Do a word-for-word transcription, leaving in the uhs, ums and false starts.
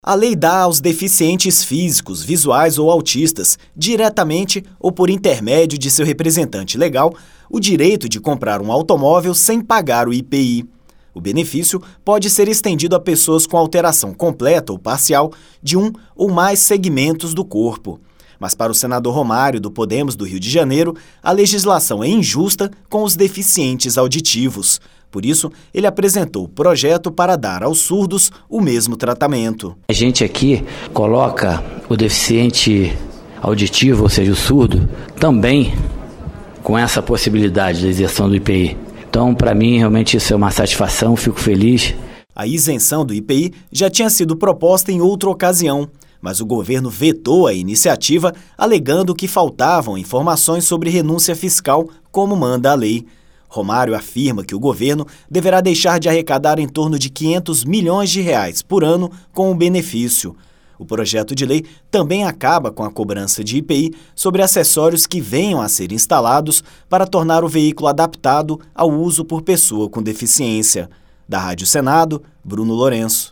A lei dá aos deficientes físicos, visuais ou autistas, diretamente ou por intermédio de seu representante legal, o direito de comprar um automóvel sem pagar o I P I. O benefício pode ser estendido a pessoas com alteração completa ou parcial de um ou mais segmentos do corpo. Mas para o senador Romário, do Podemos do Rio de Janeiro, a legislação é injusta com os deficientes auditivos. Por isso, ele apresentou o projeto para dar aos surdos o mesmo tratamento. A gente aqui coloca o deficiente auditivo, ou seja, o surdo, também com essa possibilidade da isenção do I P I. Então, para mim, realmente isso é uma satisfação, fico feliz. A isenção do I P I já tinha sido proposta em outra ocasião, mas o governo vetou a iniciativa, alegando que faltavam informações sobre renúncia fiscal, como manda a lei. Romário afirma que o governo deverá deixar de arrecadar em torno de quinhentos milhões de reais por ano com o benefício. O projeto de lei também acaba com a cobrança de I P I sobre acessórios que venham a ser instalados para tornar o veículo adaptado ao uso por pessoa com deficiência. Da Rádio Senado, Bruno Lourenço.